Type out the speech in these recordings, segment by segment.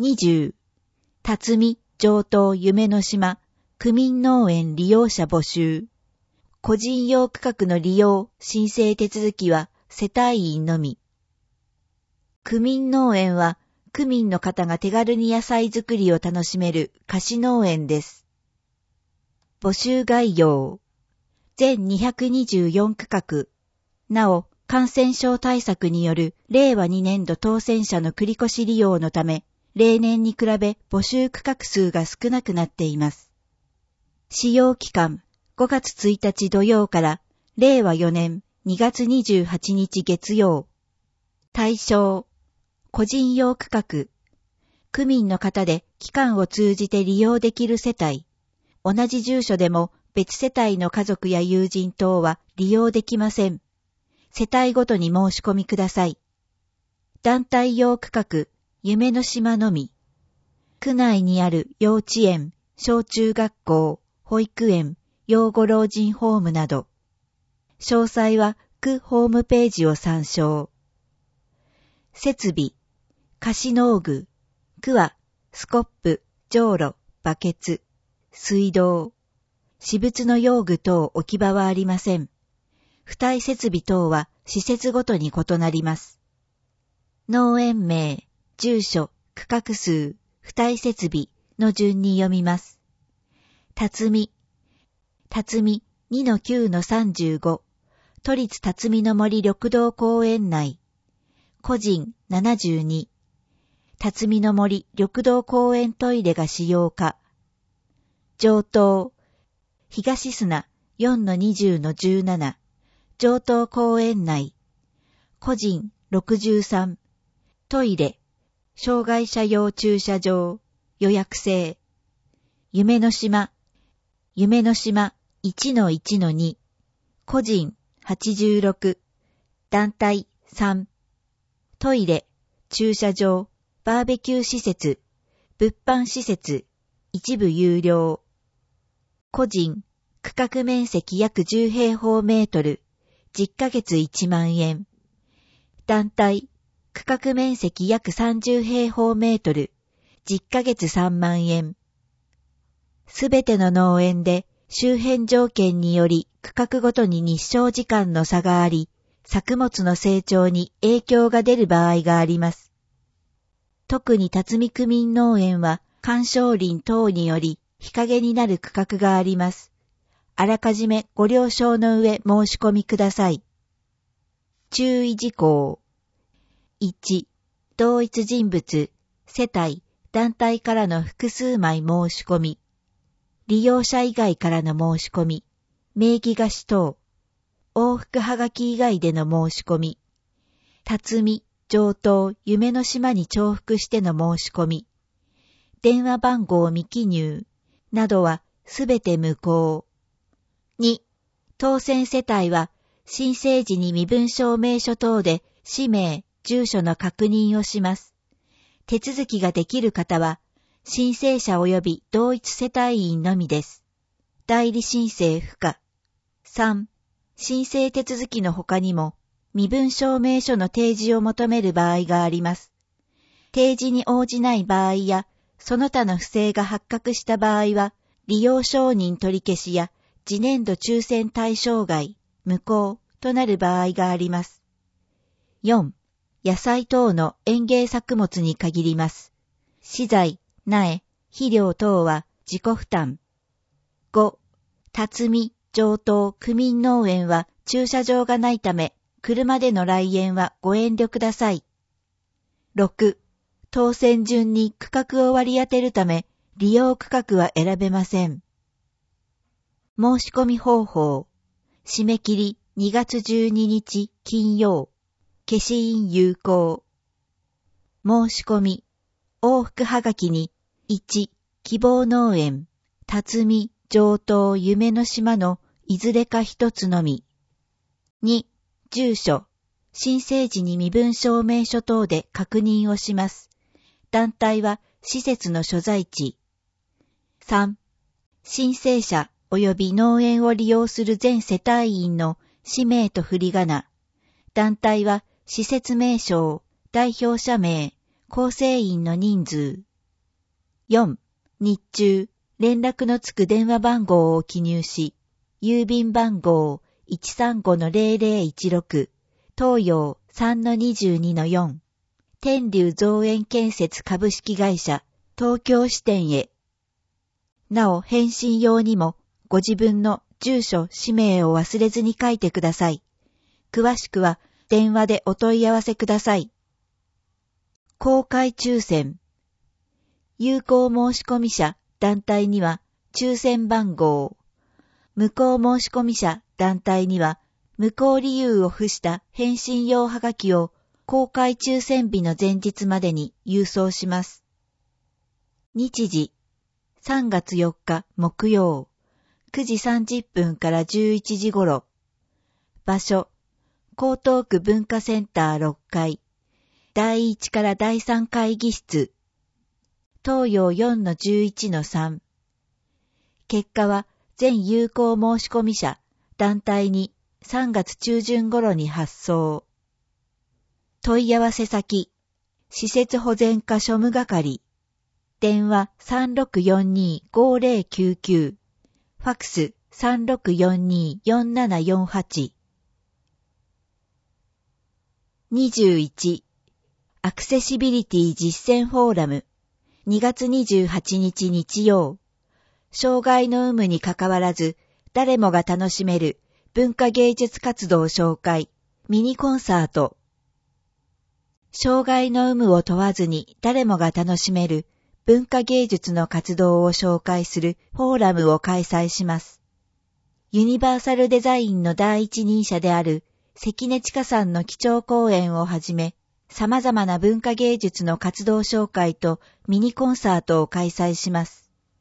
20、辰巳上東夢の島区民農園利用者募集。個人用区画の利用申請手続きは世帯員のみ。区民農園は区民の方が手軽に野菜作りを楽しめる貸し農園です。募集概要。全224区画。なお、感染症対策による令和2年度当選者の繰越利用のため、例年に比べ募集区画数が少なくなっています。使用期間、5月1日土曜から令和4年2月28日月曜。対象、個人用区画。区民の方で期間を通じて利用できる世帯。同じ住所でも別世帯の家族や友人等は利用できません。世帯ごとに申し込みください。団体用区画、夢の島のみ。区内にある幼稚園、小中学校、保育園、養護老人ホームなど。詳細は区ホームページを参照。設備、貸農具。区はスコップ、じょうろ、バケツ、水道。私物の用具等置き場はありません。付帯設備等は施設ごとに異なります。農園名、住所、区画数、付帯設備の順に読みます。辰巳 2-9-35 都立辰巳の森緑道公園内。個人72辰巳の森緑道公園トイレが使用可。上東東砂 4-20-17 上東公園内。個人63トイレ障害者用駐車場予約制。夢の島 1-1-2 個人86団体3トイレ駐車場バーベキュー施設物販施設一部有料。個人区画面積約10平方メートル10ヶ月1万円。団体区画面積約30平方メートル10ヶ月3万円。すべての農園で周辺条件により区画ごとに日照時間の差があり、作物の成長に影響が出る場合があります。特に辰巳区民農園は観賞林等により日陰になる区画があります。あらかじめご了承の上申し込みください。注意事項。1、同一人物、世帯、団体からの複数枚申し込み。利用者以外からの申し込み。名義貸し等。往復はがき以外での申し込み。辰巳、上東、夢の島に重複しての申し込み。電話番号未記入。などはすべて無効。2、当選世帯は申請時に身分証明書等で氏名、住所の確認をします。手続きができる方は申請者及び同一世帯員のみです。代理申請不可。3、申請手続きの他にも身分証明書の提示を求める場合があります。提示に応じない場合やその他の不正が発覚した場合は利用承認取り消しや次年度抽選対象外、無効となる場合があります。4、野菜等の園芸作物に限ります。資材、苗、肥料等は自己負担。5、辰巳、上東、区民農園は駐車場がないため、車での来園はご遠慮ください。6、当選順に区画を割り当てるため、利用区画は選べません。申し込み方法。締め切り2月12日金曜。消印有効。申し込み。往復はがきに1、希望農園、辰巳、上東、夢の島のいずれか一つのみ。2、住所。申請時に身分証明書等で確認をします。団体は施設の所在地。3、申請者及び農園を利用する全世帯員の氏名と振り仮名。団体は施設名称、代表者名、構成員の人数。 4、日中、連絡のつく電話番号を記入し、郵便番号 135-0016、東洋 3-22-4、天竜造園建設株式会社、東京支店へ。なお、返信用にも、ご自分の住所、氏名を忘れずに書いてください。詳しくは、電話でお問い合わせください。公開抽選。有効申込者、団体には、抽選番号。無効申込者、団体には、無効理由を付した返信用はがきを、公開抽選日の前日までに郵送します。日時、3月4日木曜、9時30分から11時頃。場所、江東区文化センター6階、第1から第3会議室。東洋 4-11-3。結果は全有効申込者、団体に3月中旬頃に発送。問い合わせ先、施設保全課庶務係。電話 3642-5099。ファクス 3642-4748。21. アクセシビリティ実践フォーラム2月28日日曜。障害の有無にかかわらず誰もが楽しめる文化芸術活動紹介ミニコンサート。障害の有無を問わずに誰もが楽しめる文化芸術の活動を紹介するフォーラムを開催します。ユニバーサルデザインの第一人者である関根千佳さんの基調講演をはじめ、様々な文化芸術の活動紹介とミニコンサートを開催します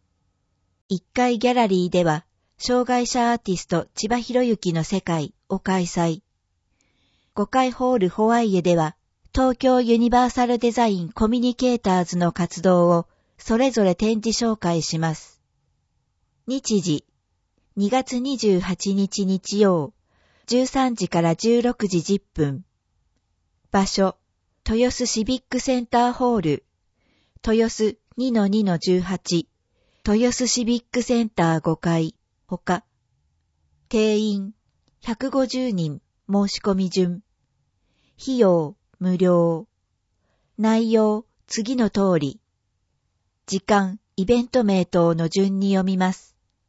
。1階ギャラリーでは、障害者アーティスト千葉博之の世界を開催。5階ホールホワイエでは、東京ユニバーサルデザインコミュニケーターズの活動をそれぞれ展示紹介します。日時、2月28日日曜、13時から16時10分。場所、豊洲シビックセンターホール、豊洲 2-2-18、豊洲シビックセンター5階、ほか。定員、150人、申し込み順。費用、無料。内容、次の通り。時間、イベント名等の順に読みます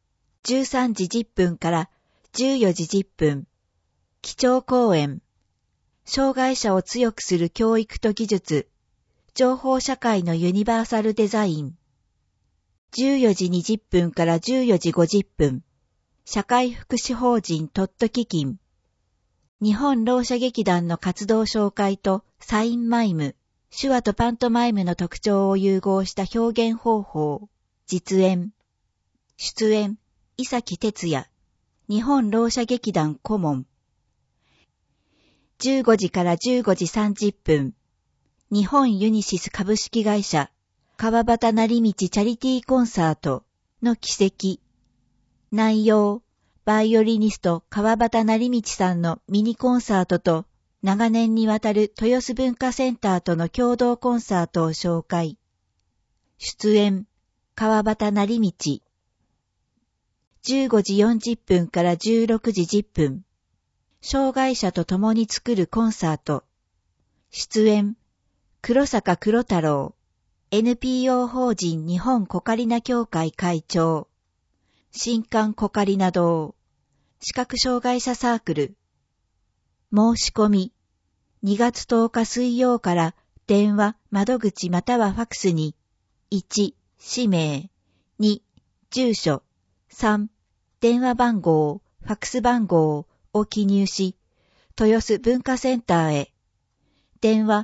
。13時10分から14時10分。基調講演。障害者を強くする教育と技術。情報社会のユニバーサルデザイン。14時20分から14時50分。社会福祉法人トット基金。日本ろう者劇団の活動紹介とサインマイム、手話とパントマイムの特徴を融合した表現方法、実演。出演、伊崎哲也、日本ろう者劇団顧問。15時から15時30分、日本ユニシス株式会社、川端成道チャリティーコンサートの奇跡。内容、バイオリニスト川端成道さんのミニコンサートと長年にわたる豊洲文化センターとの共同コンサートを紹介。出演、川端成道。15時40分から16時10分。障害者と共に作るコンサート。出演、黒坂黒太郎。NPO 法人日本コカリナ協会会長。新館コカリナ堂。視覚障害者サークル。申し込み。2月10日水曜から電話、窓口またはファクスに、1、氏名、2、住所、3、電話番号、ファクス番号を記入し、豊洲文化センターへ。電話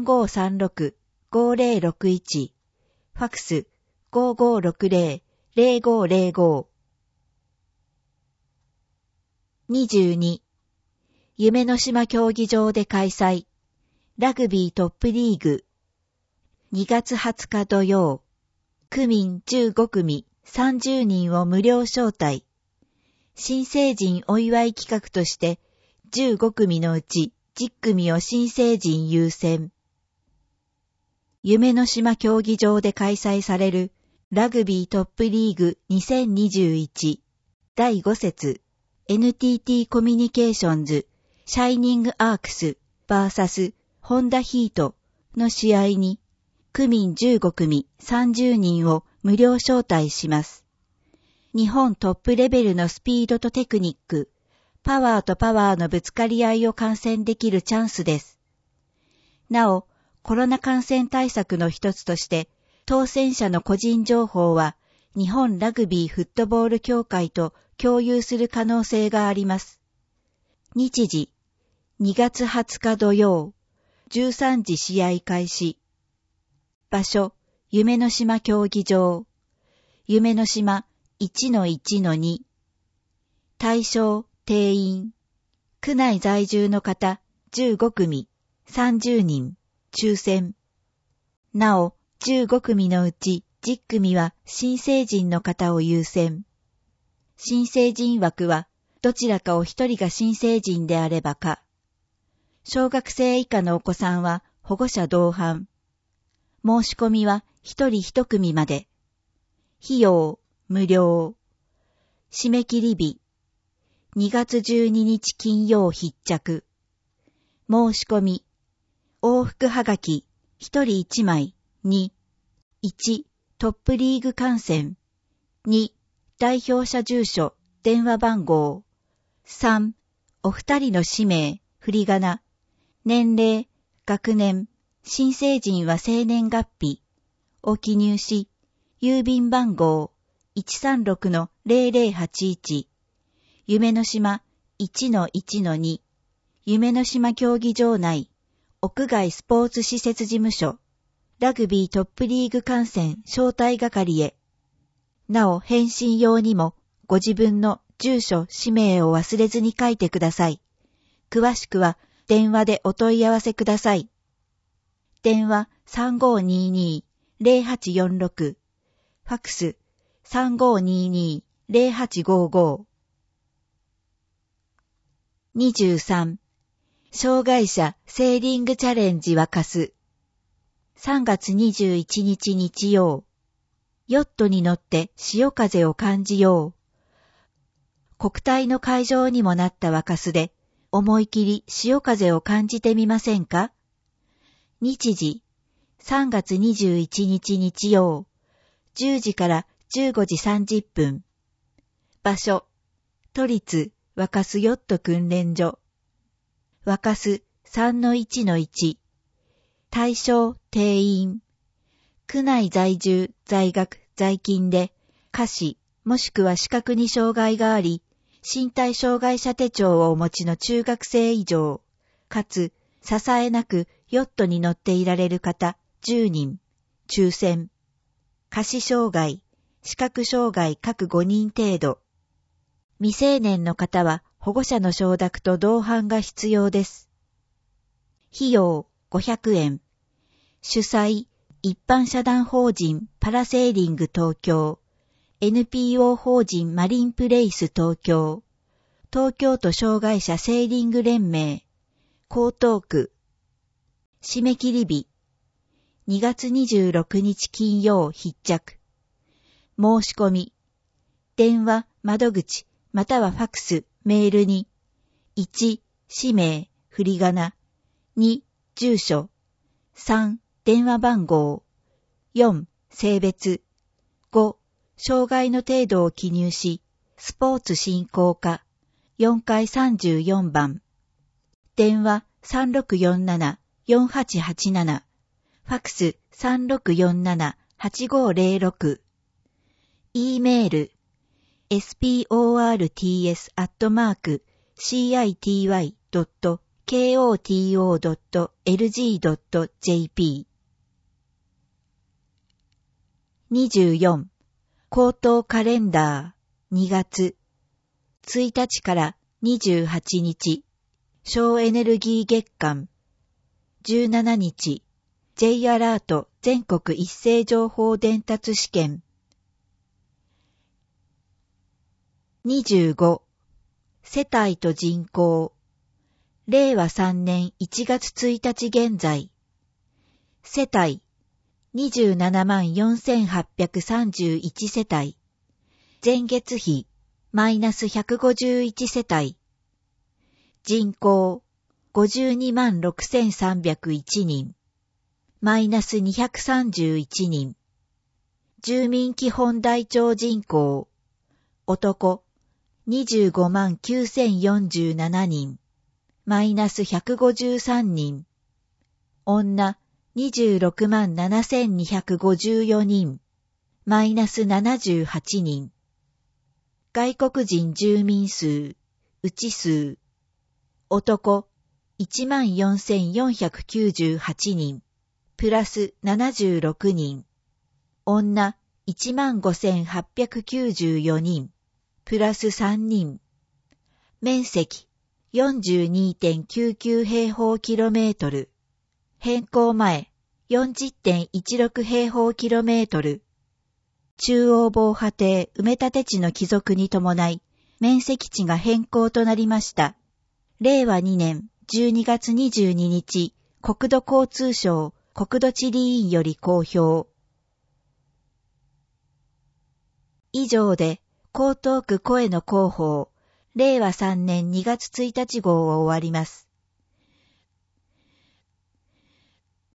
3536-5061、ファクス 5560-0505。22. 夢の島競技場で開催。ラグビートップリーグ。2月20日土曜。区民15組30人を無料招待。新成人お祝い企画として15組のうち10組を新成人優先。夢の島競技場で開催されるラグビートップリーグ2021第5節 NTT コミュニケーションズシャイニングアークス vs ホンダヒートの試合に区民15組30人を無料招待します。日本トップレベルのスピードとテクニック、パワーとパワーのぶつかり合いを観戦できるチャンスです。なお、コロナ感染対策の一つとして、当選者の個人情報は日本ラグビーフットボール協会と共有する可能性があります。日時、2月20日土曜、13時試合開始。場所、夢の島競技場。夢の島 1-1-2。対象、定員。区内在住の方15組30人、抽選。なお、15組のうち10組は新成人の方を優先。新成人枠はどちらかお一人が新成人であればか。小学生以下のお子さんは保護者同伴。申し込みは一人一組まで。費用、無料。締め切り日、2月12日金曜必着。申し込み、往復はがき、一人一枚、2、1、トップリーグ観戦、2、代表者住所、電話番号、3、お二人の氏名、振り仮名、年齢、学年、新成人は生年月日を記入し、郵便番号 136-0081、夢の島 1-1-2、夢の島競技場内、屋外スポーツ施設事務所、ラグビートップリーグ観戦招待係へ。なお返信用にもご自分の住所、氏名を忘れずに書いてください。詳しくは電話でお問い合わせください。電話 3522-0846、ファックス 3522-0855。23、障害者セーリングチャレンジ沸す。3月21日日曜、ヨットに乗って潮風を感じよう。国体の会場にもなった沸すで、思い切り潮風を感じてみませんか？日時、3月21日日曜、10時から15時30分。場所、都立沸すヨット訓練所。沸す 3-1-1。対象、定員。区内在住、在学、在勤で、下肢、もしくは視覚に障害があり、身体障害者手帳をお持ちの中学生以上、かつ、支えなくヨットに乗っていられる方10人、抽選。下肢障害、視覚障害各5人程度。未成年の方は保護者の承諾と同伴が必要です。費用500円。主催、一般社団法人パラセーリング東京、NPO 法人マリンプレイス東京、東京都障害者セーリング連盟、江東区。締め切り日、2月26日金曜必着。申し込み、電話、窓口、またはファックス、メールに、1、氏名、振り仮名、2、住所、3、電話番号、4、性別、5、障害の程度を記入し、スポーツ振興課、4階34番。電話3647-4887、ファックス3647-8506。E メール、sports.city.koto.lg.jp。 24、口頭カレンダー2月1日から28日、省エネルギー月間17日、J アラート全国一斉情報伝達試験25、世帯と人口令和3年1月1日現在、世帯 274,831 世帯。前月比、マイナス151世帯。人口、526,301 人。マイナス231人。住民基本台帳人口、男、259,047 人。マイナス153人。女、267,254 人。マイナス78人。外国人住民数、内数。男、14,498 人。プラス76人。女、15,894 人。プラス3人。面積、42.99 平方キロメートル。変更前、40.16 平方キロメートル。中央防波堤埋め立て地の帰属に伴い、面積地が変更となりました。令和2年12月22日、国土交通省国土地理院より公表。以上で、江東区声の広報、令和3年2月1日号を終わります。